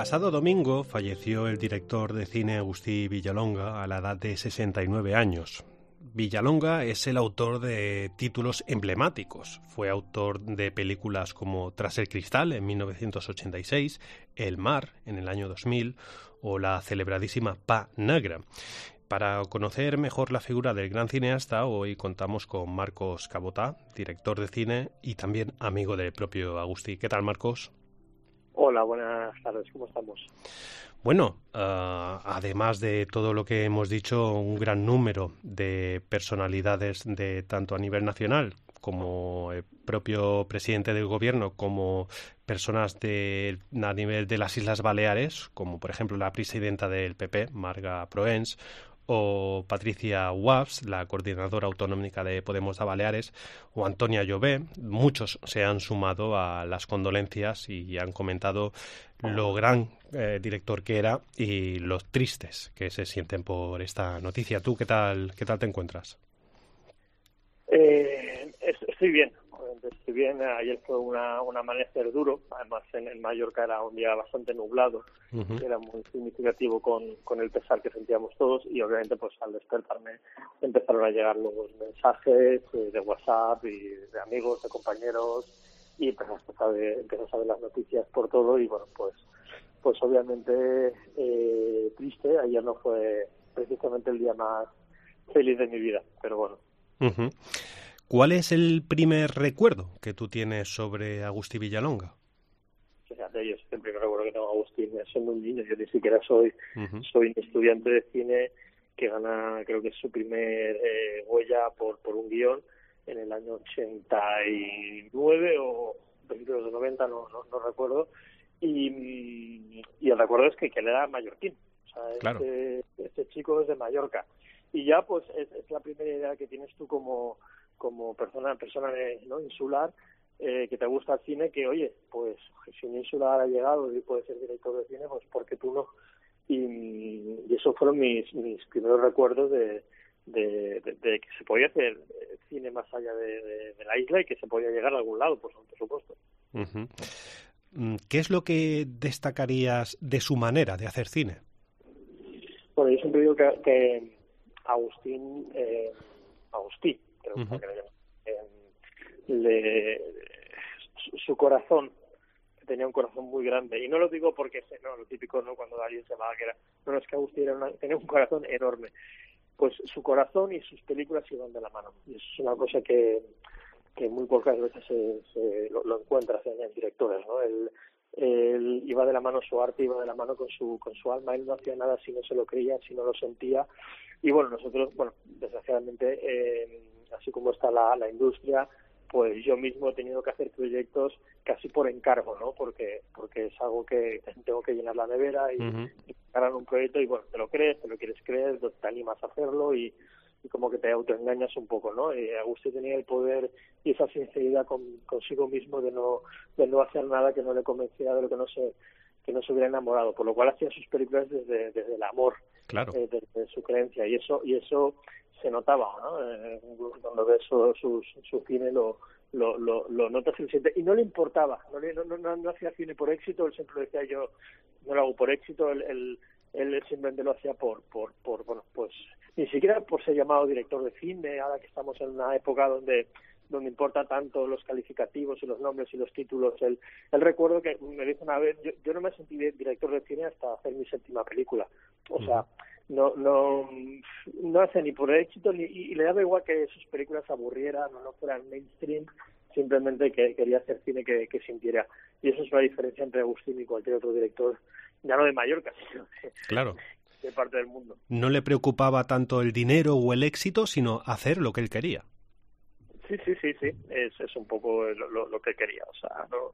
pasado domingo falleció el director de cine Agustí Villalonga a la edad de 69 años. Villalonga es el autor de títulos emblemáticos. Fue autor de películas como Tras el cristal en 1986, El mar en el año 2000 o la celebradísima Pa Negra. Para conocer mejor la figura del gran cineasta, hoy contamos con Marcos Cabotá, director de cine y también amigo del propio Agustí. ¿Qué tal, Marcos? Hola, buenas tardes, ¿cómo estamos? Bueno, además de todo lo que hemos dicho, un gran número de personalidades de tanto a nivel nacional como el propio presidente del gobierno, como personas a nivel de las Islas Baleares, como por ejemplo la presidenta del PP, Marga Proens, o Patricia Wabs, la coordinadora autonómica de Podemos de Baleares, o Antonia Llobé. Muchos se han sumado a las condolencias y han comentado lo gran director que era y los tristes que se sienten por esta noticia. ¿Tú qué tal te encuentras? Estoy bien. Estoy bien. Ayer fue un amanecer duro. Además, en Mallorca era un día bastante nublado. Uh-huh. Era muy significativo con el pesar que sentíamos todos. Y obviamente, pues al despertarme, empezaron a llegar los mensajes de WhatsApp y de amigos, de compañeros. Y empezaste a ver las noticias por todo. Y bueno, pues obviamente triste. Ayer no fue precisamente el día más feliz de mi vida. Pero bueno. Uh-huh. ¿Cuál es el primer recuerdo que tú tienes sobre Agustí Villalonga? Fíjate, yo el primer recuerdo que tengo de Agustí siendo un niño. Yo ni siquiera soy un estudiante de cine que gana, creo que es su primer Goya por un guión en el año 89 o principios de los 90, no recuerdo. Y el recuerdo es que él era mallorquín. O sea, claro. este chico es de Mallorca. Y ya pues es la primera idea que tienes tú como persona ¿no? insular, que te gusta el cine, que oye, pues si un insular ha llegado y puede ser director de cine, pues ¿por qué tú no? Y esos fueron mis primeros recuerdos de que se podía hacer cine más allá de la isla y que se podía llegar a algún lado, pues por supuesto. Uh-huh. ¿Qué es lo que destacarías de su manera de hacer cine? Bueno, yo siempre digo que Agustí, creo que su corazón, que tenía un corazón muy grande, y no lo digo porque lo típico, no, cuando alguien se va, es que Agustí tenía un corazón enorme. Pues su corazón y sus películas iban de la mano, y eso es una cosa que muy pocas veces lo encuentras en directores, ¿no? Él iba de la mano su arte, iba de la mano con su alma. Él no hacía nada si no se lo creía, si no lo sentía. Y bueno, nosotros, desgraciadamente, así como está la industria, pues yo mismo he tenido que hacer proyectos casi por encargo, ¿no? Porque es algo que tengo que llenar la nevera y encargar un proyecto y bueno, te lo crees, te lo quieres creer, te animas a hacerlo y como que te autoengañas un poco, ¿no? Agustí tenía el poder y esa sinceridad consigo mismo de no hacer nada que no le convenciera de lo que no se hubiera enamorado, por lo cual hacía sus películas desde el amor, claro. Desde su creencia, y eso se notaba, ¿no? Cuando ves su cine lo notas y lo sientes, y no le importaba, no hacía cine por éxito. Él siempre decía, yo no lo hago por éxito. Él simplemente lo hacía por bueno, pues ni siquiera por ser llamado director de cine, ahora que estamos en una época donde importa tanto los calificativos y los nombres y los títulos. Él recuerdo que me dijo una vez, yo no me sentí director de cine hasta hacer mi 7ª película. O sea, no hace ni por éxito y le daba igual que sus películas aburrieran o no fueran mainstream, simplemente que quería hacer cine que sintiera. Y eso es la diferencia entre Agustín y cualquier otro director, ya no de Mallorca, sino claro. de parte del mundo. No le preocupaba tanto el dinero o el éxito, sino hacer lo que él quería. Sí, es un poco lo que quería, o sea, no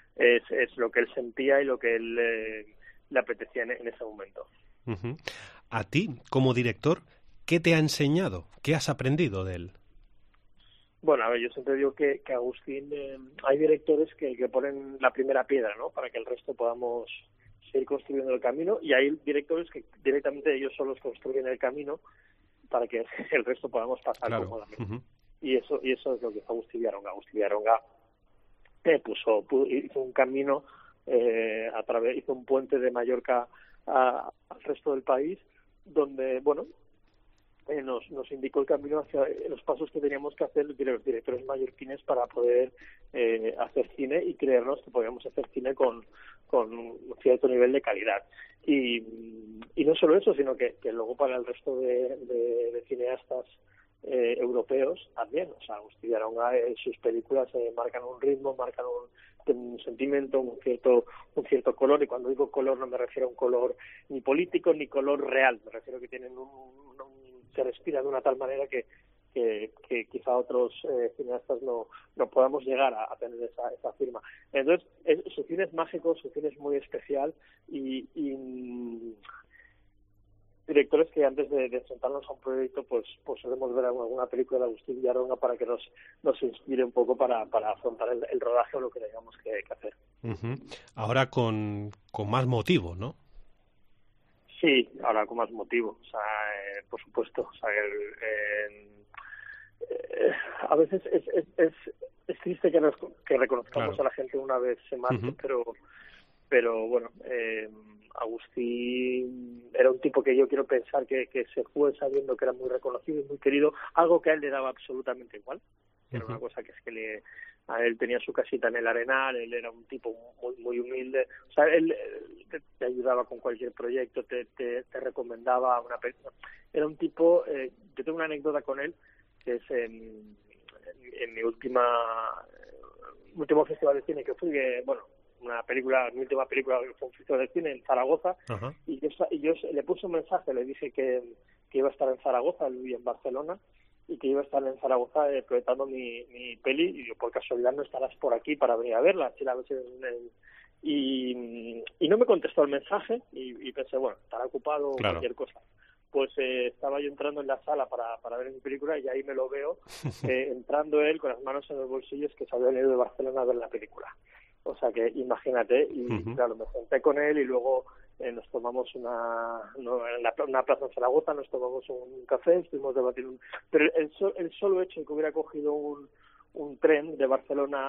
es lo que él sentía y lo que él le apetecía en ese momento. Uh-huh. A ti, como director, ¿qué te ha enseñado? ¿Qué has aprendido de él? Bueno, a ver, yo siempre digo que Agustín, hay directores que ponen la primera piedra, ¿no? Para que el resto podamos seguir construyendo el camino, y hay directores que directamente ellos solos construyen el camino para que el resto podamos pasar cómodamente. Uh-huh. Y eso es lo que hizo Agustí Villalonga. Agustí Villalonga hizo un camino hizo un puente de Mallorca al resto del país, donde, bueno, nos indicó el camino hacia los pasos que teníamos que hacer los directores mallorquines para poder hacer cine y creernos que podíamos hacer cine con un cierto nivel de calidad. Y no solo eso, sino que luego para el resto de cineastas europeos también. O sea, Agustí de Aronga, sus películas marcan un ritmo, marcan un sentimiento, un cierto color, y cuando digo color no me refiero a un color ni político ni color real, me refiero a que tienen se respira de una tal manera que quizá otros cineastas no podamos llegar a tener esa firma. Entonces, su cine es mágico, su cine es muy especial, y directores que antes de enfrentarnos a un proyecto pues solemos ver alguna película de Agustí de Aronga para que nos inspire un poco para afrontar el rodaje o lo que tengamos que hacer. Uh-huh. Ahora con más motivo, ¿no? Sí, ahora con más motivo, o sea, por supuesto. O sea, a veces es triste que reconozcamos, claro, a la gente una vez se marche, uh-huh, pero bueno, Agustí era un tipo que yo quiero pensar que se fue sabiendo que era muy reconocido y muy querido, algo que a él le daba absolutamente igual. Era una cosa que es que a él tenía su casita en el Arenal, él era un tipo muy muy humilde, o sea, él te ayudaba con cualquier proyecto, te recomendaba una película. Era un tipo, yo tengo una anécdota con él, que es en mi último festival de cine que fui, mi última película fue un festival de cine en Zaragoza, uh-huh, y yo le puse un mensaje, le dije que iba a estar en Zaragoza, él vivía en Barcelona, y que iba a estar en Zaragoza proyectando mi peli, y yo, por casualidad no estarás por aquí para venir a verla, y no me contestó el mensaje, y pensé, bueno, estará ocupado o cualquier cosa. Pues estaba yo entrando en la sala para ver mi película, y ahí me lo veo entrando él con las manos en los bolsillos, que se había venido de Barcelona a ver la película. O sea que imagínate, y uh-huh, claro, me senté con él y luego nos tomamos en una plaza en Zaragoza, nos tomamos un café, estuvimos debatiendo. Pero el solo hecho de que hubiera cogido un tren de Barcelona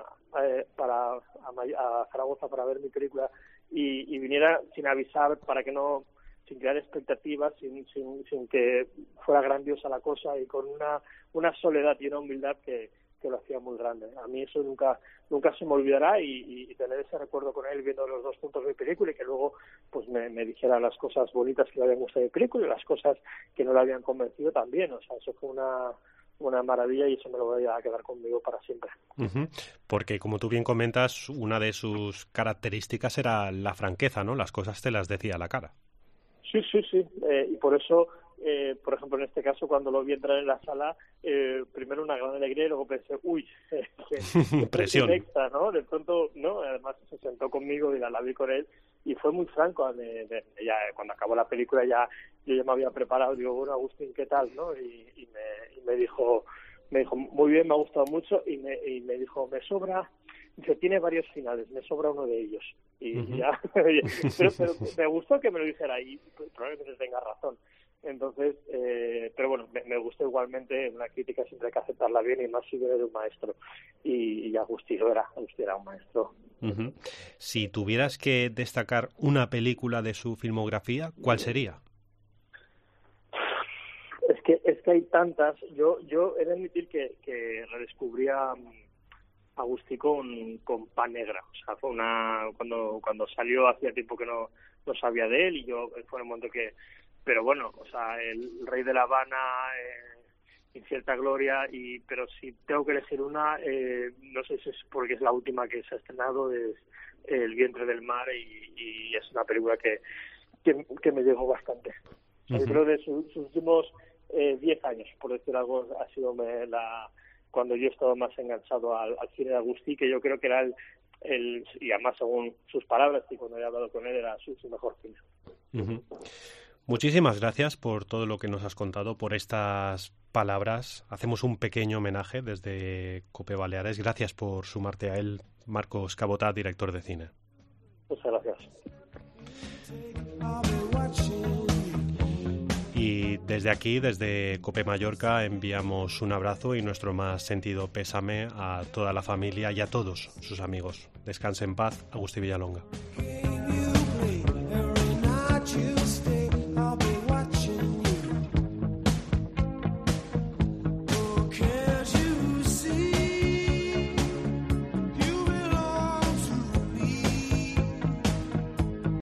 a Zaragoza para ver mi película y viniera sin avisar, sin crear expectativas, sin que fuera grandiosa la cosa, y con una soledad y una humildad que lo hacía muy grande. A mí eso nunca se me olvidará, y tener ese recuerdo con él viendo los dos puntos de mi película, y que luego pues me dijera las cosas bonitas que le habían gustado de mi película y las cosas que no le habían convencido también. O sea, eso fue una maravilla, y eso me lo voy a quedar conmigo para siempre. Uh-huh. Porque, como tú bien comentas, una de sus características era la franqueza, ¿no? Las cosas te las decía a la cara. Sí. Y por eso, por ejemplo, en este caso, cuando lo vi entrar en la sala, primero una gran alegría, y luego pensé, que presión extra, ¿no? De pronto, ¿no? Además se sentó conmigo y la vi con él, y fue muy franco. Ya cuando acabó la película yo ya me había preparado, digo, bueno, Agustín, ¿qué tal, no? Y me dijo, muy bien, me ha gustado mucho, y me dijo, me sobra. Dice, tiene varios finales, me sobra uno de ellos. Y uh-huh, ya, pero me gustó que me lo dijera, y probablemente tenga razón. Entonces, pero bueno, me gustó igualmente. Una crítica siempre hay que aceptarla bien, y más si viene de un maestro. Y Agustí era un maestro. Uh-huh. Si tuvieras que destacar una película de su filmografía, ¿cuál sería? Es que hay tantas. Yo he de admitir que redescubrí a Agustí con Pan Negra. O sea, fue cuando salió, hacía tiempo que no sabía de él, y yo fue un momento que... Pero bueno, o sea, El Rey de La Habana, Incierta Gloria, pero si tengo que elegir una, no sé si es porque es la última que se ha estrenado, es El vientre del mar, y es una película que me llegó bastante. Uh-huh. Yo creo de sus últimos 10 años, por decir algo, ha sido cuando yo he estado más enganchado al cine de Agustí, que yo creo que era y además según sus palabras, y cuando he hablado con él, era su mejor cine. Uh-huh. Muchísimas gracias por todo lo que nos has contado, por estas palabras. Hacemos un pequeño homenaje desde COPE Baleares. Gracias por sumarte a él, Marcos Cabotá, director de cine. Muchas gracias. Y desde desde aquí, desde COPE Mallorca, enviamos un abrazo y nuestro más sentido pésame a toda la familia y a todos sus amigos. Descanse en paz, Agustí Villalonga.